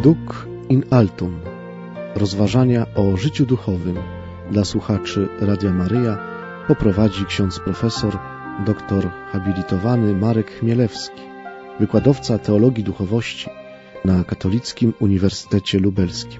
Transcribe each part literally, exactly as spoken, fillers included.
Traduc in altum. Rozważania o życiu duchowym dla słuchaczy Radia Maryja poprowadzi ksiądz profesor doktor habilitowany Marek Chmielewski, wykładowca teologii duchowości na Katolickim Uniwersytecie Lubelskim.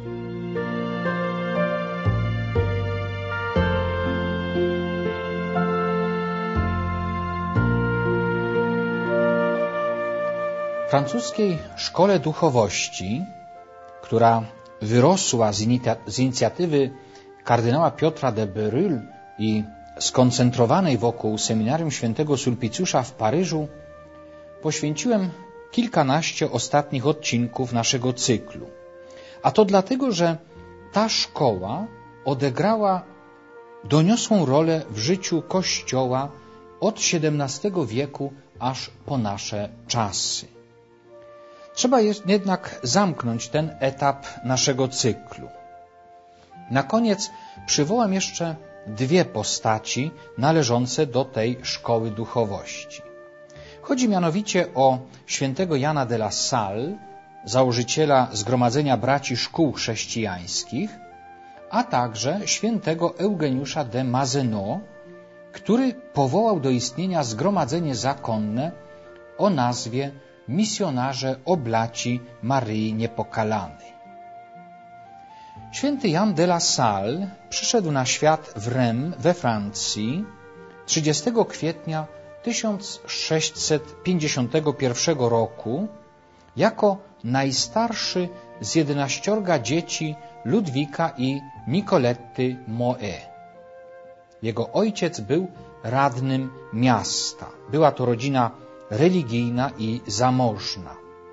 W francuskiej szkole duchowości, która wyrosła z, inicia- z inicjatywy kardynała Piotra de Berulle i skoncentrowanej wokół seminarium świętego Sulpicjusza w Paryżu, poświęciłem kilkanaście ostatnich odcinków naszego cyklu. A to dlatego, że ta szkoła odegrała doniosłą rolę w życiu Kościoła od siedemnastego wieku aż po nasze czasy. Trzeba jednak zamknąć ten etap naszego cyklu. Na koniec przywołam jeszcze dwie postaci należące do tej szkoły duchowości. Chodzi mianowicie o świętego Jana de la Salle, założyciela Zgromadzenia Braci Szkół Chrześcijańskich, a także świętego Eugeniusza de Mazenot, który powołał do istnienia Zgromadzenie Zakonne o nazwie Misjonarze Oblaci Maryi Niepokalanej. Święty Jan de la Salle przyszedł na świat w Reims we Francji trzydziestego kwietnia tysiąc sześćset pięćdziesiątego pierwszego roku jako najstarszy z jedenaściorga dzieci Ludwika i Nicoletty Moët. Jego ojciec był radnym miasta. Była to rodzina religijna i zamożna.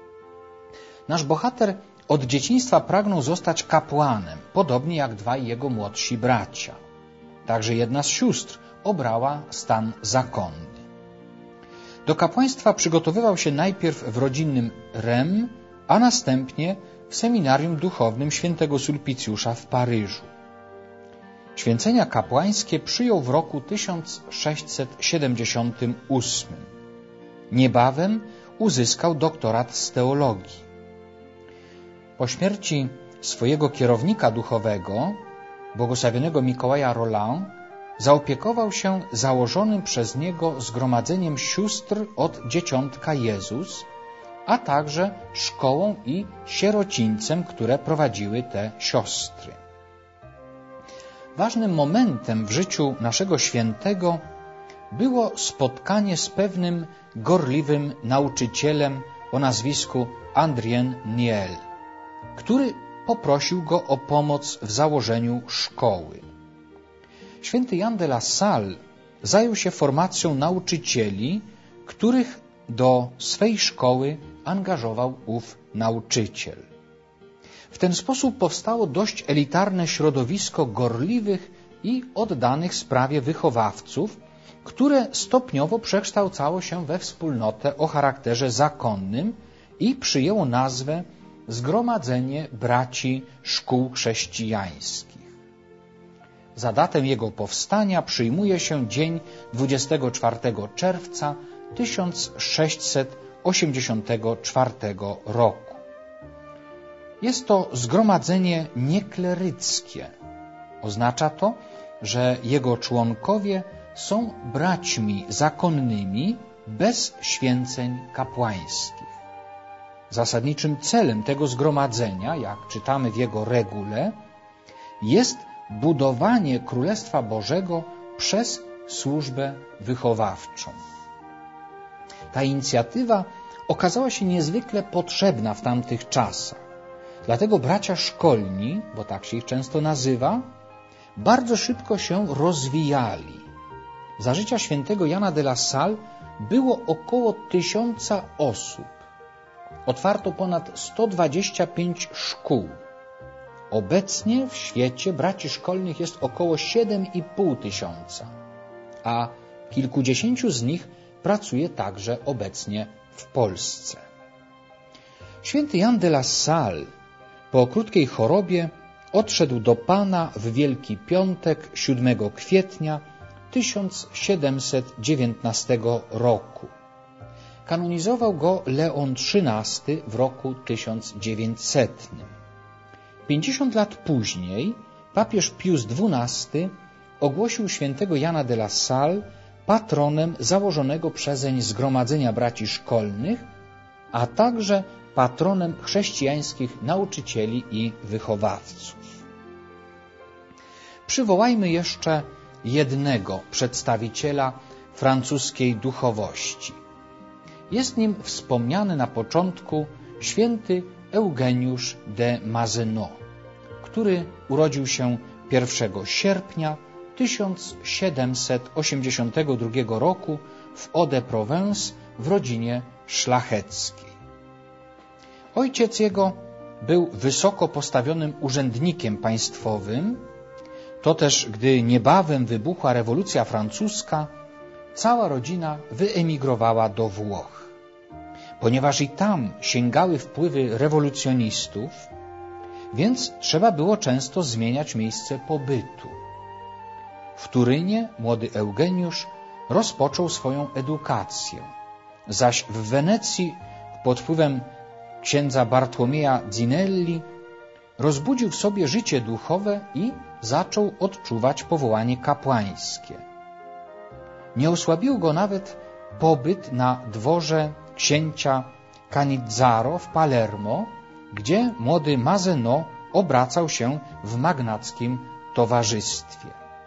Nasz bohater od dzieciństwa pragnął zostać kapłanem, podobnie jak dwaj jego młodsi bracia. Także jedna z sióstr obrała stan zakonny. Do kapłaństwa przygotowywał się najpierw w rodzinnym Reims, a następnie w seminarium duchownym świętego Sulpicjusza w Paryżu. Święcenia kapłańskie przyjął w roku tysiąc sześćset siedemdziesiątym ósmym. Niebawem uzyskał doktorat z teologii. Po śmierci swojego kierownika duchowego, błogosławionego Mikołaja Roland, zaopiekował się założonym przez niego zgromadzeniem sióstr od Dzieciątka Jezus, a także szkołą i sierocińcem, które prowadziły te siostry. Ważnym momentem w życiu naszego świętego było spotkanie z pewnym gorliwym nauczycielem o nazwisku Adrien Niel, który poprosił go o pomoc w założeniu szkoły. Święty Jan de la Salle zajął się formacją nauczycieli, których do swej szkoły angażował ów nauczyciel. W ten sposób powstało dość elitarne środowisko gorliwych i oddanych sprawie wychowawców, które stopniowo przekształcało się we wspólnotę o charakterze zakonnym i przyjęło nazwę Zgromadzenie Braci Szkół Chrześcijańskich. Za datę jego powstania przyjmuje się dzień dwudziestego czwartego czerwca tysiąc sześćset osiemdziesiątego czwartego roku. Jest to zgromadzenie niekleryckie. Oznacza to, że jego członkowie są braćmi zakonnymi bez święceń kapłańskich. Zasadniczym celem tego zgromadzenia, jak czytamy w jego regule, jest budowanie Królestwa Bożego przez służbę wychowawczą. Ta inicjatywa okazała się niezwykle potrzebna w tamtych czasach. Dlatego bracia szkolni, bo tak się ich często nazywa, bardzo szybko się rozwijali. Za życia świętego Jana de la Salle było około tysiąca osób. Otwarto ponad sto dwadzieścia pięć szkół. Obecnie w świecie braci szkolnych jest około siedem i pół tysiąca, a kilkudziesięciu z nich pracuje także obecnie w Polsce. Święty Jan de la Salle po krótkiej chorobie odszedł do Pana w Wielki Piątek siódmego kwietnia tysiąc siedemset dziewiętnastego roku. Kanonizował go Leon trzynasty w roku tysiąc dziewięćsetnym. Pięćdziesiąt lat później papież Pius dwunasty ogłosił świętego Jana de la Salle patronem założonego przezeń Zgromadzenia Braci Szkolnych, a także patronem chrześcijańskich nauczycieli i wychowawców. Przywołajmy jeszcze jednego przedstawiciela francuskiej duchowości. Jest nim wspomniany na początku święty Eugeniusz de Mazenod, który urodził się pierwszego sierpnia tysiąc siedemset osiemdziesiątego drugiego roku w Eaux-de-Provence w rodzinie szlacheckiej. Ojciec jego był wysoko postawionym urzędnikiem państwowym. To też, gdy niebawem wybuchła rewolucja francuska, cała rodzina wyemigrowała do Włoch. Ponieważ i tam sięgały wpływy rewolucjonistów, więc trzeba było często zmieniać miejsce pobytu. W Turynie młody Eugeniusz rozpoczął swoją edukację, zaś w Wenecji pod wpływem księdza Bartłomieja Zinelli rozbudził w sobie życie duchowe i zaczął odczuwać powołanie kapłańskie. Nie osłabił go nawet pobyt na dworze księcia Canizzaro w Palermo, gdzie młody Mazenod obracał się w magnackim towarzystwie.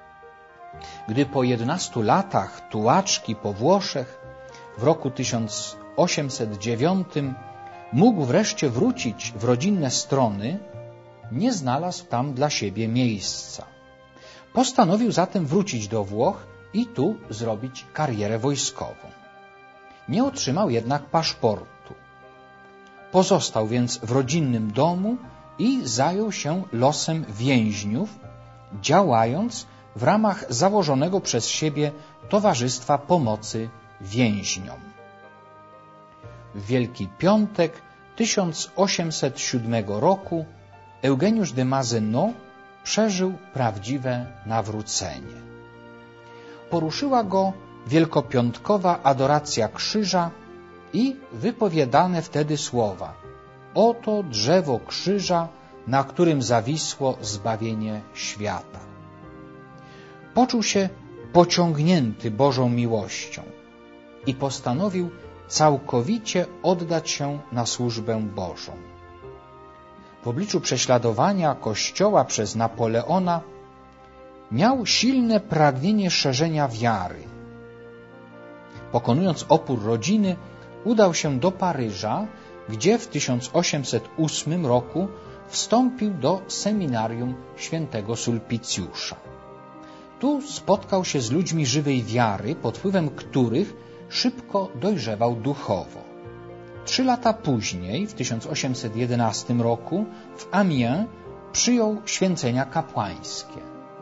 Gdy po jedenastu latach tułaczki po Włoszech w roku tysiąc osiemset dziewiątym mógł wreszcie wrócić w rodzinne strony, nie znalazł tam dla siebie miejsca. Postanowił zatem wrócić do Włoch i tu zrobić karierę wojskową. Nie otrzymał jednak paszportu. Pozostał więc w rodzinnym domu i zajął się losem więźniów, działając w ramach założonego przez siebie Towarzystwa Pomocy Więźniom. W Wielki Piątek tysiąc osiemset siódmego roku Eugeniusz de Mazenod przeżył prawdziwe nawrócenie. Poruszyła go wielkopiątkowa adoracja krzyża i wypowiadane wtedy słowa: oto drzewo krzyża, na którym zawisło zbawienie świata. Poczuł się pociągnięty Bożą miłością i postanowił całkowicie oddać się na służbę Bożą. W obliczu prześladowania Kościoła przez Napoleona miał silne pragnienie szerzenia wiary. Pokonując opór rodziny, udał się do Paryża, gdzie w tysiąc osiemset ósmym roku wstąpił do seminarium świętego Sulpicjusza. Tu spotkał się z ludźmi żywej wiary, pod wpływem których szybko dojrzewał duchowo. Trzy lata później, w tysiąc osiemset jedenastym roku, w Amiens przyjął święcenia kapłańskie.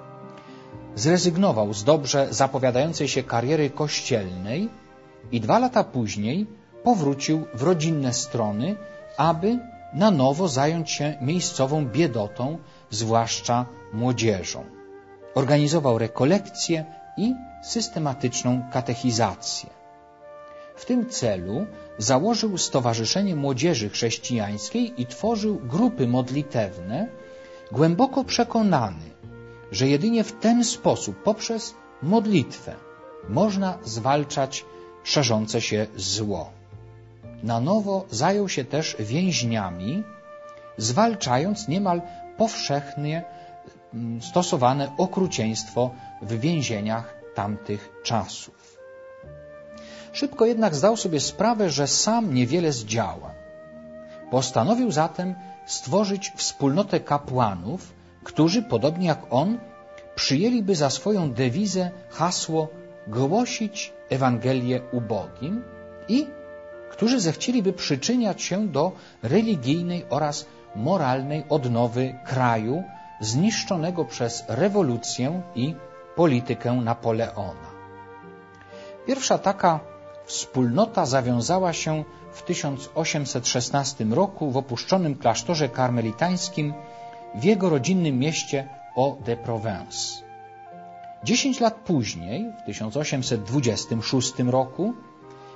Zrezygnował z dobrze zapowiadającej się kariery kościelnej i dwa lata później powrócił w rodzinne strony, aby na nowo zająć się miejscową biedotą, zwłaszcza młodzieżą. Organizował rekolekcje i systematyczną katechizację. W tym celu założył Stowarzyszenie Młodzieży Chrześcijańskiej i tworzył grupy modlitewne, głęboko przekonany, że jedynie w ten sposób, poprzez modlitwę, można zwalczać szerzące się zło. Na nowo zajął się też więźniami, zwalczając niemal powszechnie stosowane okrucieństwo w więzieniach tamtych czasów. Szybko jednak zdał sobie sprawę, że sam niewiele zdziała. Postanowił zatem stworzyć wspólnotę kapłanów, którzy, podobnie jak on, przyjęliby za swoją dewizę hasło głosić Ewangelię ubogim i którzy zechcieliby przyczyniać się do religijnej oraz moralnej odnowy kraju zniszczonego przez rewolucję i politykę Napoleona. Pierwsza taka wspólnota zawiązała się w tysiąc osiemset szesnastym roku w opuszczonym klasztorze karmelitańskim w jego rodzinnym mieście Eaux-de-Provence. Dziesięć lat później, w tysiąc osiemset dwudziestym szóstym roku,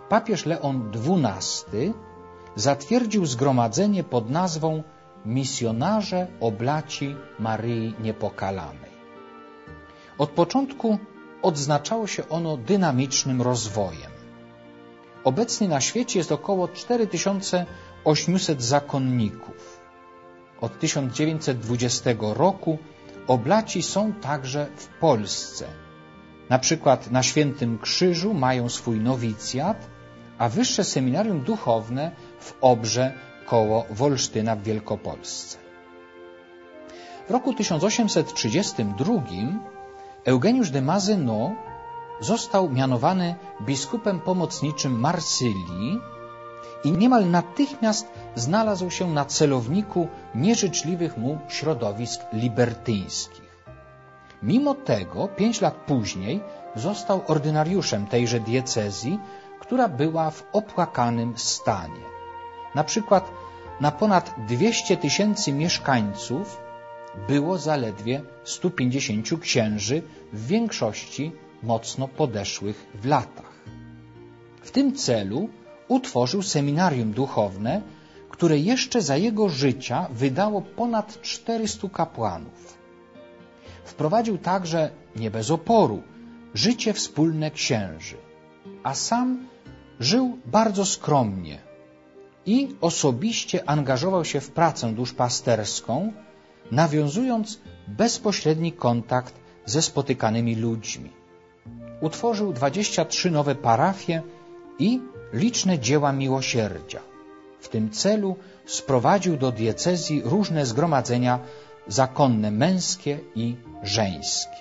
papież Leon dwunasty zatwierdził zgromadzenie pod nazwą Misjonarze Oblaci Maryi Niepokalanej. Od początku odznaczało się ono dynamicznym rozwojem. Obecnie na świecie jest około cztery tysiące osiemset zakonników. Od tysiąc dziewięćset dwudziestego roku oblaci są także w Polsce. Na przykład na Świętym Krzyżu mają swój nowicjat, a Wyższe Seminarium Duchowne w Obrze koło Wolsztyna w Wielkopolsce. W roku tysiąc osiemset trzydziestym drugim Eugeniusz de Mazenod został mianowany biskupem pomocniczym Marsylii i niemal natychmiast znalazł się na celowniku nieżyczliwych mu środowisk libertyńskich. Mimo tego, pięć lat później został ordynariuszem tejże diecezji, która była w opłakanym stanie. Na przykład na ponad dwieście tysięcy mieszkańców było zaledwie stu pięćdziesięciu księży, w większości mocno podeszłych w latach. W tym celu utworzył seminarium duchowne, które jeszcze za jego życia wydało ponad czterystu kapłanów. Wprowadził także, nie bez oporu, życie wspólne księży, a sam żył bardzo skromnie i osobiście angażował się w pracę duszpasterską, nawiązując bezpośredni kontakt ze spotykanymi ludźmi. Utworzył dwadzieścia trzy nowe parafie i liczne dzieła miłosierdzia. W tym celu sprowadził do diecezji różne zgromadzenia zakonne męskie i żeńskie.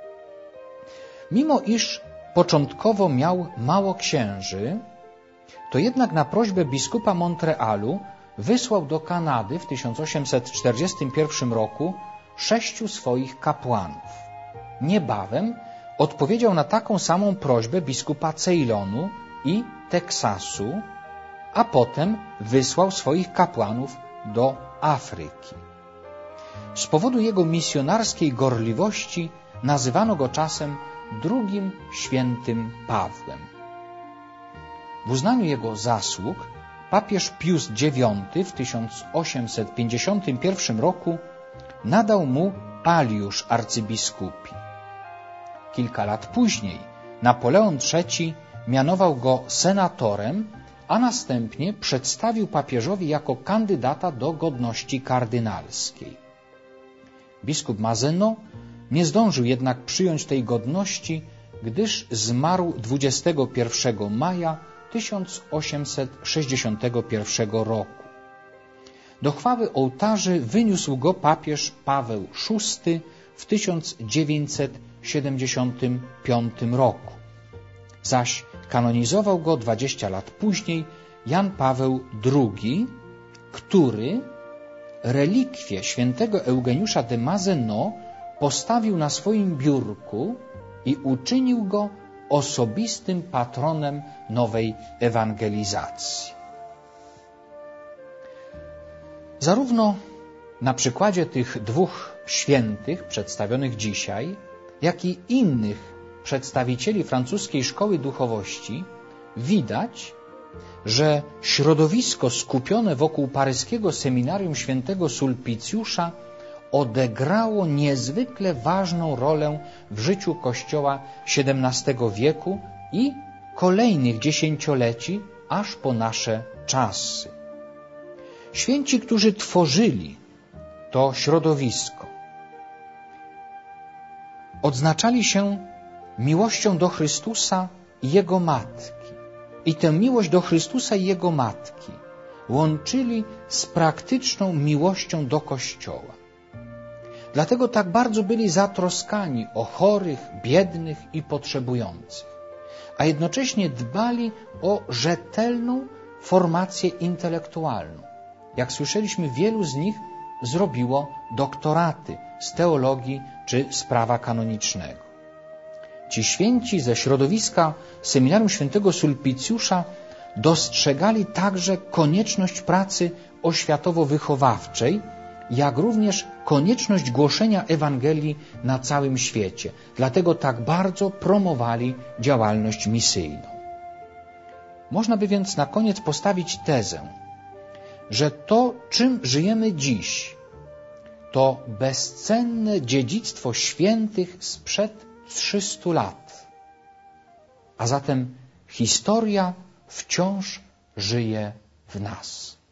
Mimo iż początkowo miał mało księży, to jednak na prośbę biskupa Montrealu wysłał do Kanady w tysiąc osiemset czterdziestym pierwszym roku sześciu swoich kapłanów. Niebawem odpowiedział na taką samą prośbę biskupa Ceylonu i Teksasu, a potem wysłał swoich kapłanów do Afryki. Z powodu jego misjonarskiej gorliwości nazywano go czasem drugim świętym Pawłem. W uznaniu jego zasług papież Pius dziewiąty w tysiąc osiemset pięćdziesiątym pierwszym roku nadał mu paliusz arcybiskupi. Kilka lat później Napoleon trzeci mianował go senatorem, a następnie przedstawił papieżowi jako kandydata do godności kardynalskiej. Biskup Mazenod nie zdążył jednak przyjąć tej godności, gdyż zmarł dwudziestego pierwszego maja tysiąc osiemset sześćdziesiątego pierwszego roku. Do chwały ołtarzy wyniósł go papież Paweł szósty w tysiąc dziewięćset siedemdziesiątym piątym roku, zaś kanonizował go dwadzieścia lat później Jan Paweł drugi, który relikwię świętego Eugeniusza de Mazenod postawił na swoim biurku i uczynił go osobistym patronem nowej ewangelizacji. Zarówno na przykładzie tych dwóch świętych przedstawionych dzisiaj, jak i innych przedstawicieli francuskiej szkoły duchowości widać, że środowisko skupione wokół paryskiego seminarium świętego Sulpicjusza odegrało niezwykle ważną rolę w życiu Kościoła siedemnastego wieku i kolejnych dziesięcioleci aż po nasze czasy. Święci, którzy tworzyli to środowisko, odznaczali się miłością do Chrystusa i Jego Matki. I tę miłość do Chrystusa i Jego Matki łączyli z praktyczną miłością do Kościoła. Dlatego tak bardzo byli zatroskani o chorych, biednych i potrzebujących, a jednocześnie dbali o rzetelną formację intelektualną. Jak słyszeliśmy, wielu z nich zrobiło doktoraty z teologii czy z prawa kanonicznego. Ci święci ze środowiska seminarium świętego Sulpicjusza dostrzegali także konieczność pracy oświatowo-wychowawczej, jak również konieczność głoszenia Ewangelii na całym świecie. Dlatego tak bardzo promowali działalność misyjną. Można by więc na koniec postawić tezę, że to, czym żyjemy dziś, to bezcenne dziedzictwo świętych sprzed trzystu lat. A zatem historia wciąż żyje w nas.